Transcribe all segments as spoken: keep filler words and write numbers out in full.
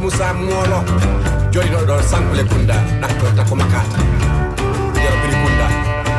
Musa Molo joni do do sankule kunda dakto ta ko makata yero biri kunda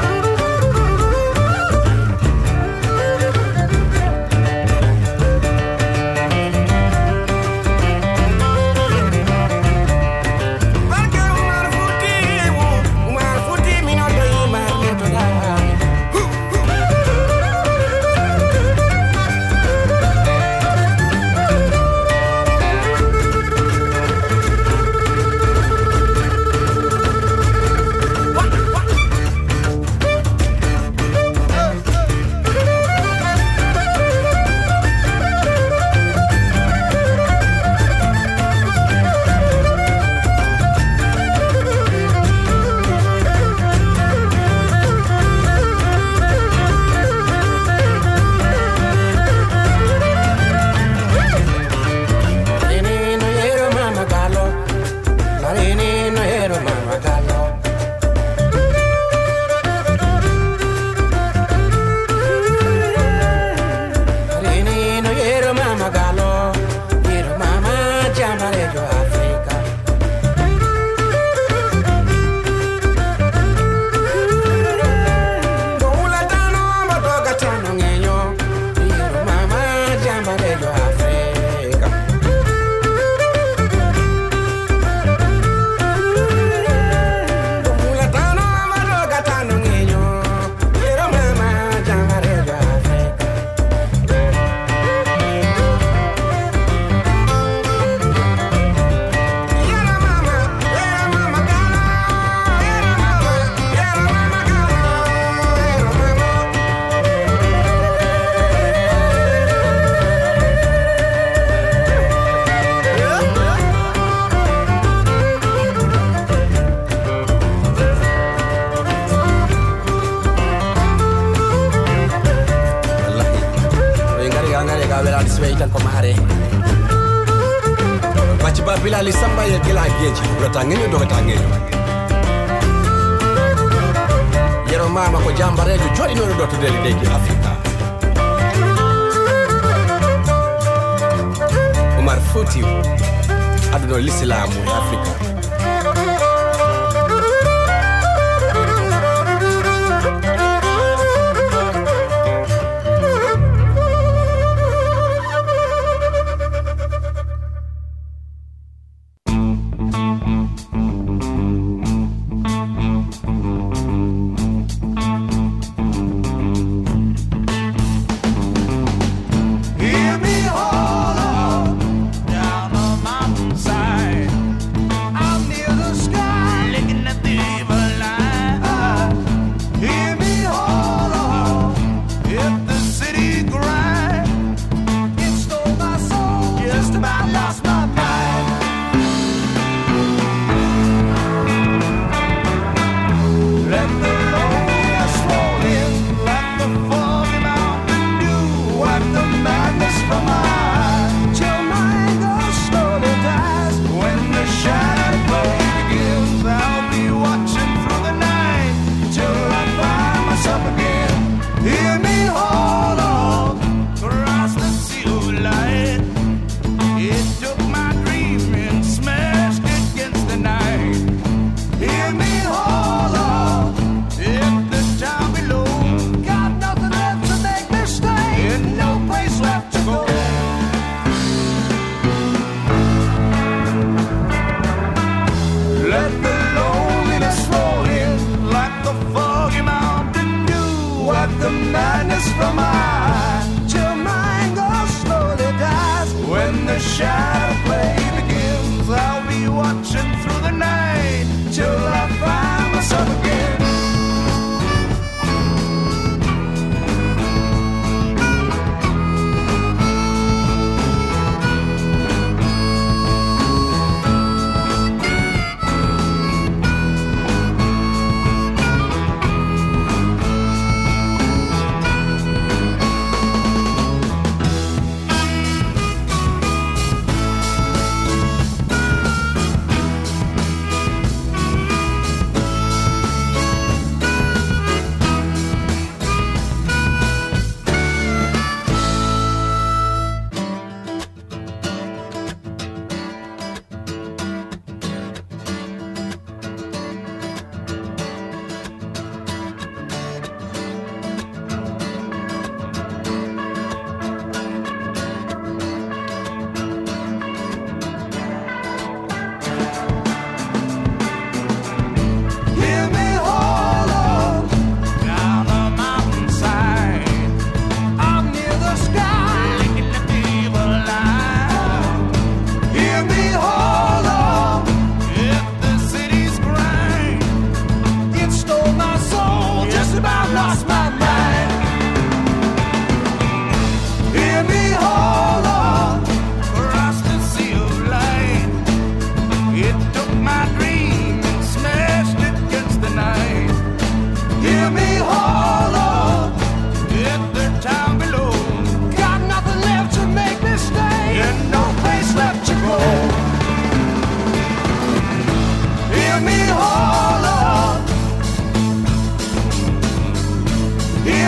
Bilali samba ye kila geji rotangenyo do rotangenyo yero mama ko jambarejo jodi no do to deli deji Afrika Omar Futi aduno l'Islamu in Afrika Hear me all down the mountainside.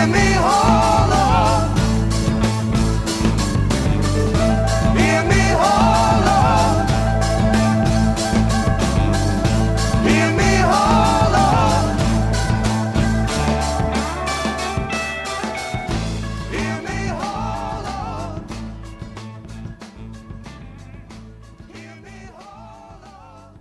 Hear me, oh Lord. Hear me, oh Lord. Hear me, oh Lord. Hear me, oh Lord. Hear me, oh Lord.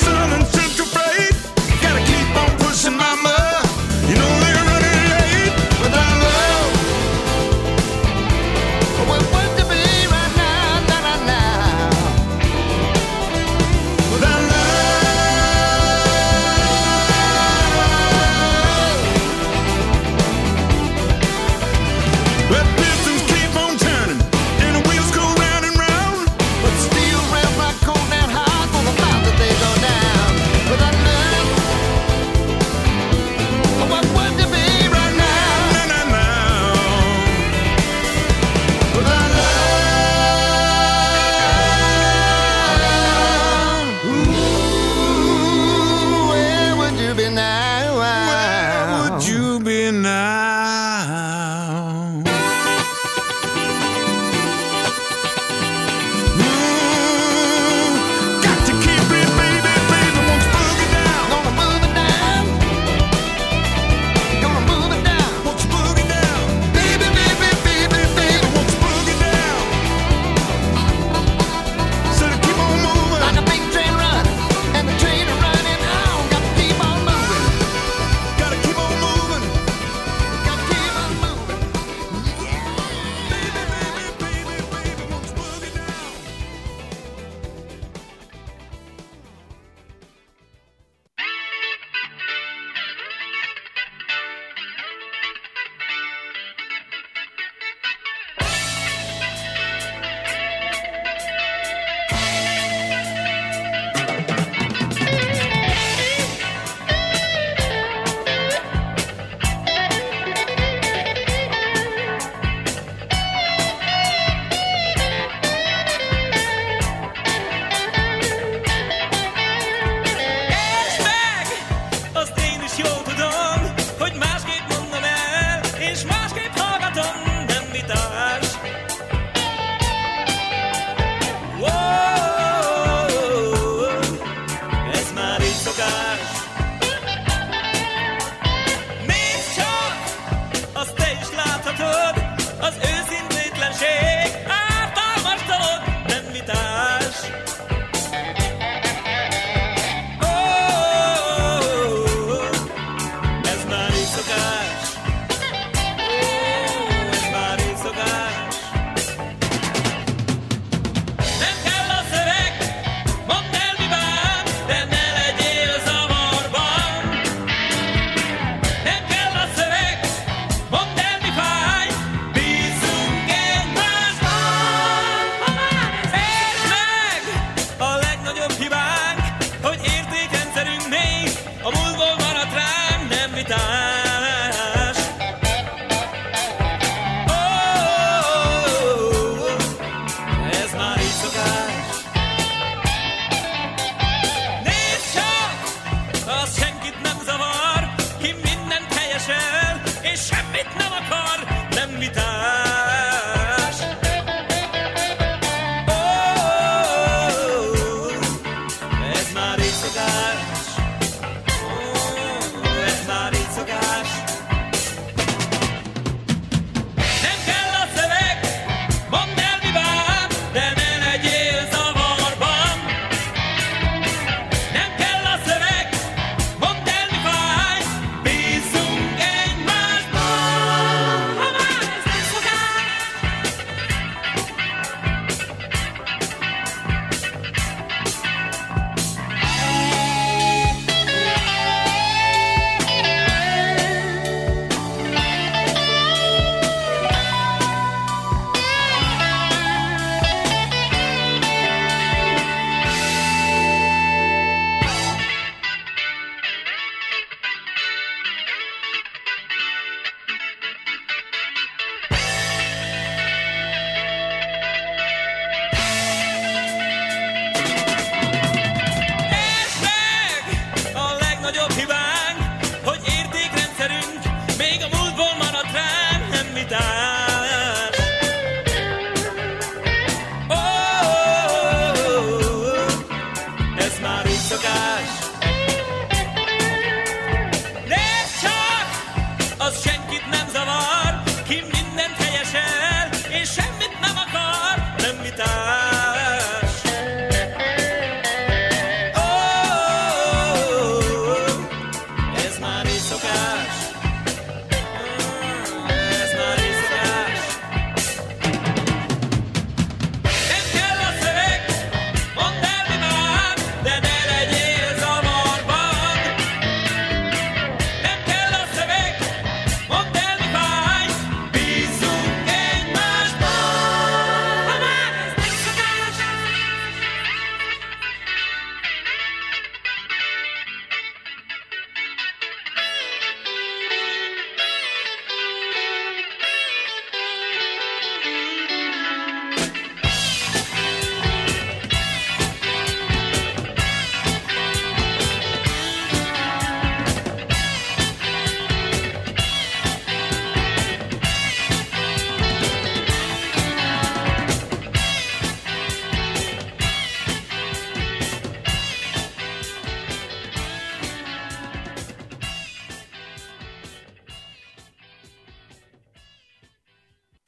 Southern Central Freight. Gotta keep on pushing, mama. You know they're running late without love. We're what to be right now, da, da, da. Without love. Let pistons keep on turning and the wheels go round and round. But steel rails like cold and hard, for the fact that they go down.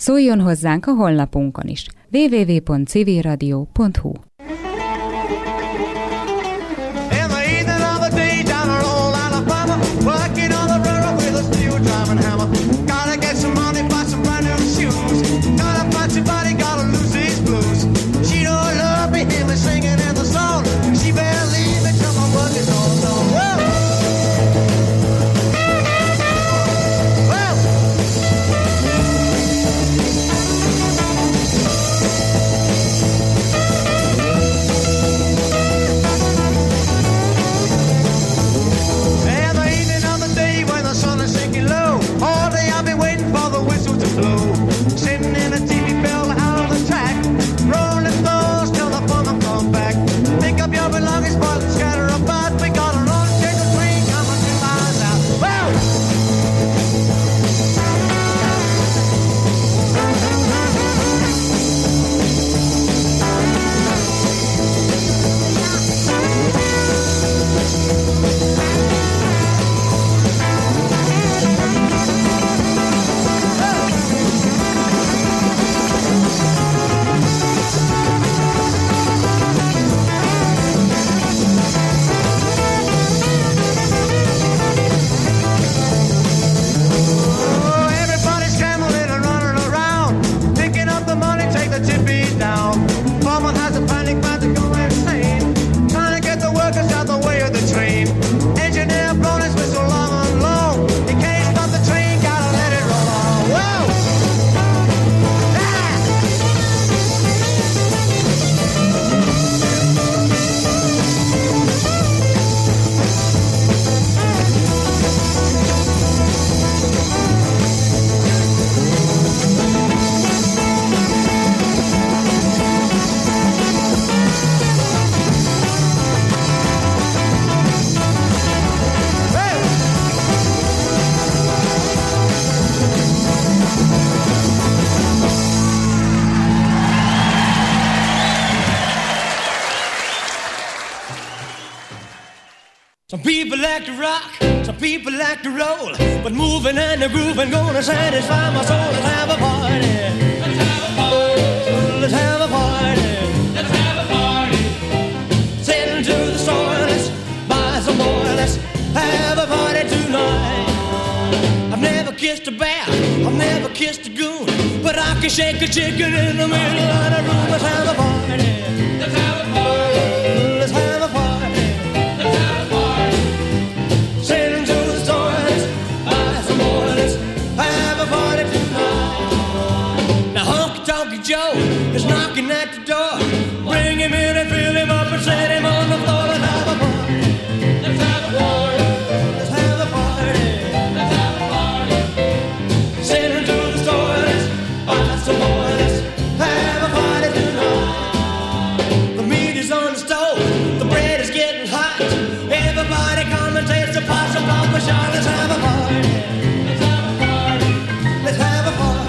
Szóljon hozzánk a honlapunkon is. double-u double-u double-u pont civil radio pont hu. Some people like to rock, some people like to roll, but moving and the grooving gonna satisfy my soul. Let's have a party. Let's have a party. Let's have a party. Let's have a party. Send to the store, let's buy some more. Let's have a party tonight. I've never kissed a bear, I've never kissed a goon, but I can shake a chicken in the middle of the room. Let's have a party. Let's have a party. Let's have a party. Joe is knocking at the door. Bring him in and fill him up and set him on the floor. Let's have a party. Let's have a party. Let's have a party. Let's have a party. Send him to the store. Let's buy some more. Let's have a party tonight. The meat is on the stove. The bread is getting hot. Everybody come and taste the possum pop a shot. Let's have a party. Let's have a party. Let's have a party.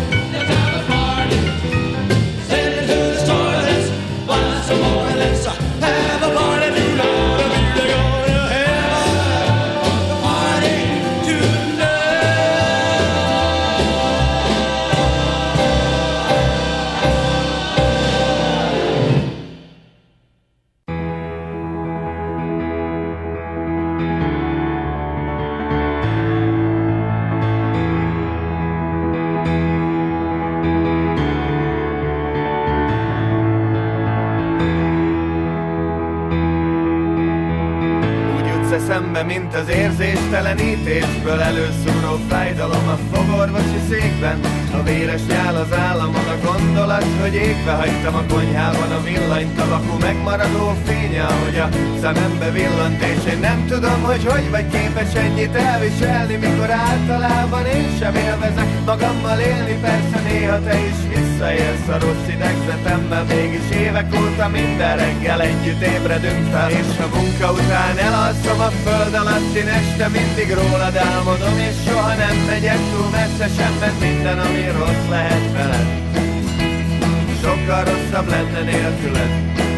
Szembe, mint az érzéstelenítésből előszúró fájdalom a fogorvosi székben. A véres nyál az államon, a gondolat, hogy égve hagytam a konyhában a villanyt, a vakú megmaradó fénye, ahogy a szemembe villant, és én nem tudom, hogy hogy vagy képes ennyit elviselni, mikor általában én sem élvezek magammal élni. Persze néha te is visszaélsz a rossz idegzetemmel, mégis évek óta minden reggel együtt ébredünk fel, és a munka után elalszom a föld alattin este, mindig rólad álmodom, és soha nem megyek túl messze sem, mert minden, ami rossz lehet veled, sokkal rosszabb lenne nélküled.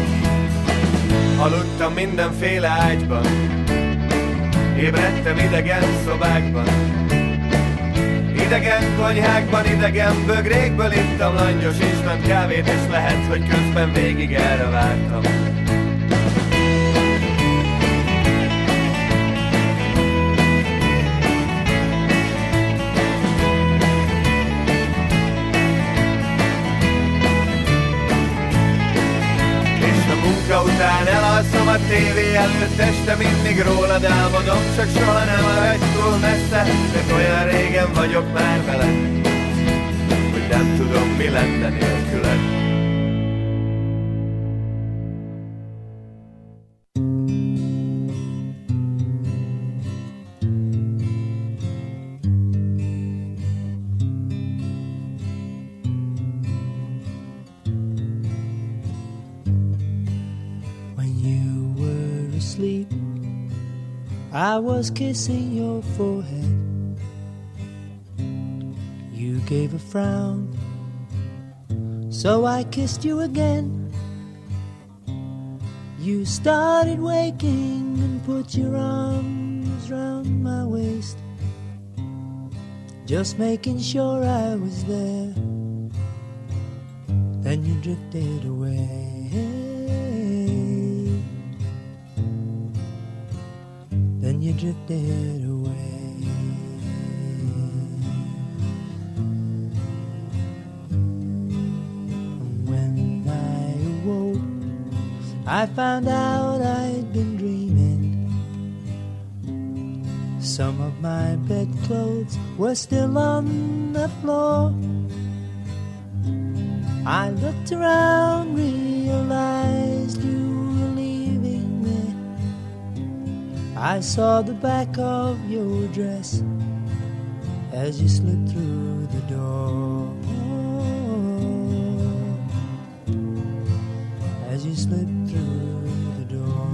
Aludtam mindenféle ágyban, ébredtem idegen szobákban, Idegen konyhákban, idegen bögrékből ittam langyos instant kávét, és lehet, hogy közben végig erre vártam. Után elalszom a tévé előtt, este mindig rólad álmodom, csak soha nem maradj túl messze, mert olyan régen vagyok már veled, hogy nem tudom, mi lenne nélküled. I was kissing your forehead. You gave a frown, so I kissed you again. You started waking and put your arms round my waist, just making sure I was there. Then you drifted away. Then you drifted away. And when I awoke, I found out I'd been dreaming. Some of my bedclothes were still on the floor. I looked around, realized you were leaving me. I saw the back of your dress as you slipped through the door. As you slipped through the door.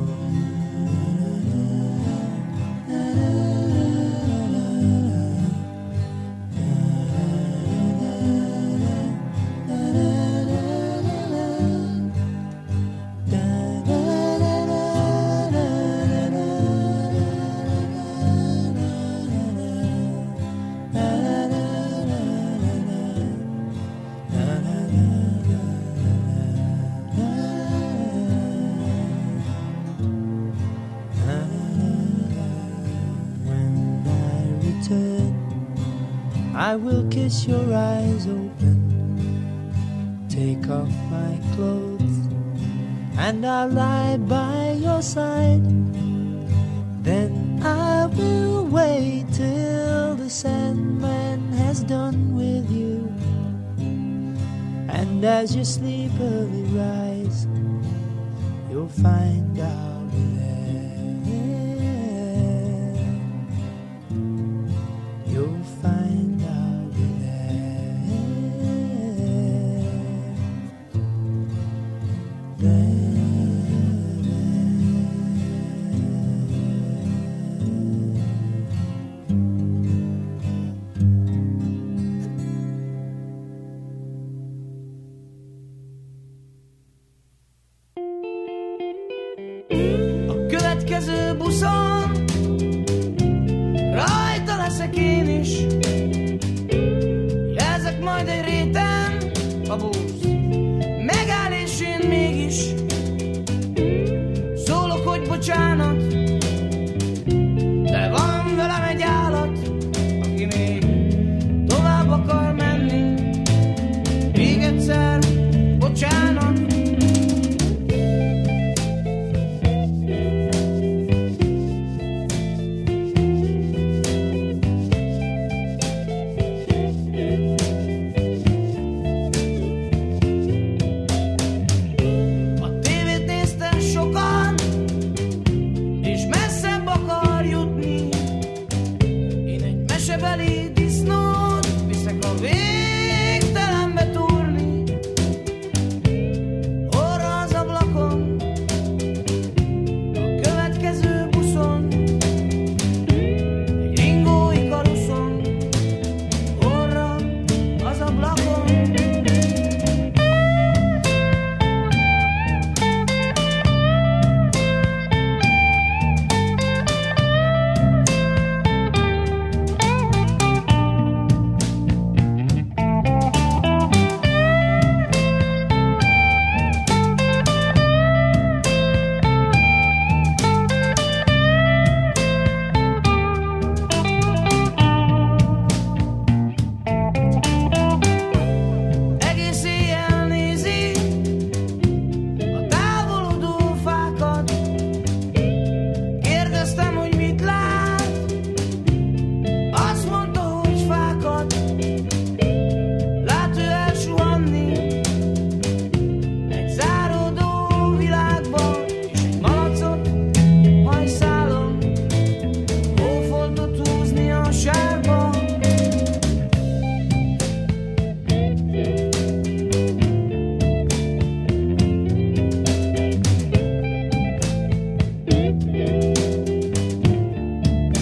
I will kiss your eyes open, take off my clothes, and I'll lie by your side. Then I will wait till the Sandman has done with you, and as you sleepily rise, you'll find I'll be there. You'll find buszon, rajta leszek én is. Jelzek majd egy réten, a busz megáll és én mégis szólok, hogy bocsánat, de van velem egy állat, aki még tovább akar menni. Még egyszer bocsánat. Believe